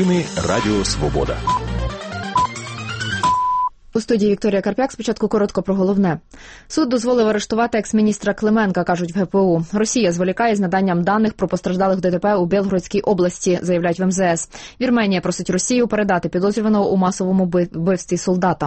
Новини Радіо Свобода. У студії Вікторія Карп'як. Спочатку коротко про головне. Суд дозволив арештувати екс-міністра Клименка, кажуть в ГПУ. Росія зволікає з наданням даних про постраждалих в ДТП у Білгородській області, заявляють в МЗС. Вірменія просить Росію передати підозрюваного у масовому вбивстві солдата.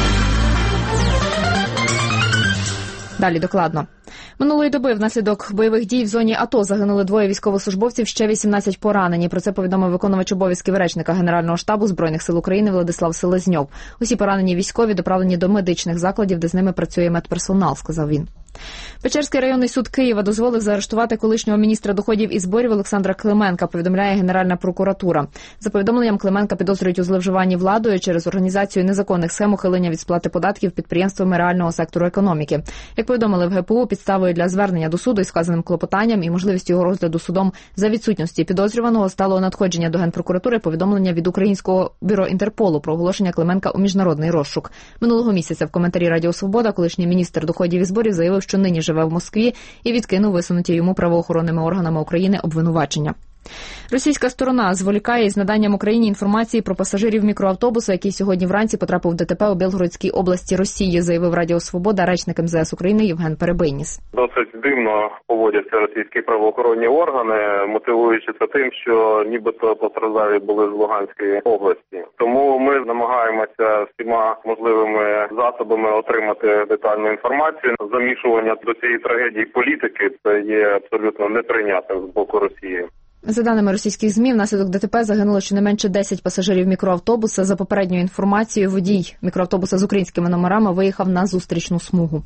Далі докладно. Минулої доби внаслідок бойових дій в зоні АТО загинули 2 військовослужбовців, ще 18 поранені. Про це повідомив виконувач обов'язків речника Генерального штабу Збройних сил України Владислав Селезньов. Усі поранені військові доправлені до медичних закладів, де з ними працює медперсонал, сказав він. Печерський районний суд Києва дозволив заарештувати колишнього міністра доходів і зборів Олександра Клименка, повідомляє Генеральна прокуратура. За повідомленням, Клименка підозрюють у зловживанні владою через організацію незаконних схем ухилення від сплати податків підприємствами реального сектору економіки. Як повідомили в ГПУ, підставою для звернення до суду із сказаним клопотанням і можливістю його розгляду судом за відсутності підозрюваного стало надходження до Генпрокуратури повідомлення від Українського бюро Інтерполу про оголошення Клименка у міжнародний розшук. Минулого місяця в коментарі Радіо Свобода колишній міністр доходів і зборів заявив, що нині живе в Москві і відкинув висунуті йому правоохоронними органами України обвинувачення. Російська сторона зволікає із наданням Україні інформації про пасажирів мікроавтобуса, який сьогодні вранці потрапив в ДТП у Білгородській області Росії, заявив Радіо Свобода речник МЗС України Євген Перебийніс. Досить дивно поводяться російські правоохоронні органи, мотивуючи це тим, що нібито постраждалі були з Луганської області. Тому ми намагаємося всіма можливими засобами отримати детальну інформацію. Замішування до цієї трагедії політики – це є абсолютно неприйнятним з боку Росії. За даними російських ЗМІ, внаслідок ДТП загинуло щонайменше 10 пасажирів мікроавтобуса. За попередньою інформацією, водій мікроавтобуса з українськими номерами виїхав на зустрічну смугу.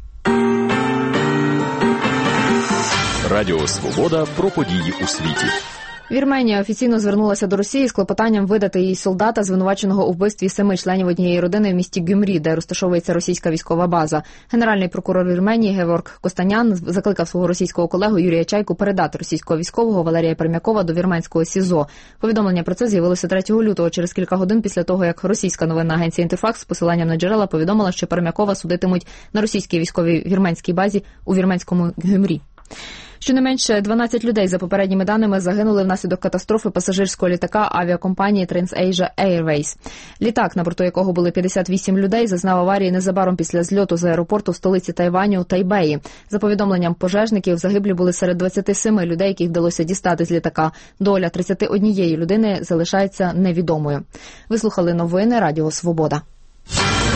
Радіо Свобода про події у світі. Вірменія офіційно звернулася до Росії з клопотанням видати їй солдата, звинуваченого у вбивстві 7 членів однієї родини в місті Гюмрі, де розташовується російська військова база. Генеральний прокурор Вірменії Геворг Костанян закликав свого російського колегу Юрія Чайку передати російського військового Валерія Пермякова до вірменського СІЗО. Повідомлення про це з'явилося 3 лютого, через кілька годин після того, як російська новинна агенція «Інтерфакс» з посиланням на джерела повідомила, що Пермякова судитимуть на російській військовій вірменській базі у вірменському Гюмрі. Щонайменше 12 людей, за попередніми даними, загинули внаслідок катастрофи пасажирського літака авіакомпанії TransAsia Airways. Літак, на борту якого були 58 людей, зазнав аварії незабаром після зльоту з аеропорту в столиці Тайваню Тайбеї. За повідомленням пожежників, загиблі були серед 27 людей, яких вдалося дістати з літака. Доля 31 людини залишається невідомою. Ви слухали новини Радіо Свобода.